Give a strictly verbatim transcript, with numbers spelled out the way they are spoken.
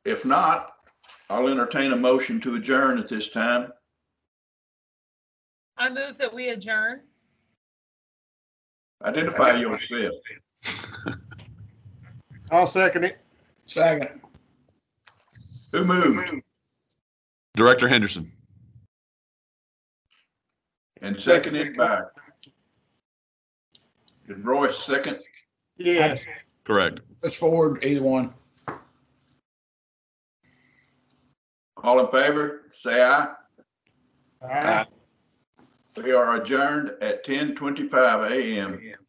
If not, I'll entertain a motion to adjourn at this time. I move that we adjourn. Identify yourself. I'll second it. Second. Who moved? Director Henderson. And seconded by. Did Royce second? Yes. Correct. Let's forward either one. All in favor, say aye. Aye. We are adjourned at ten twenty-five a m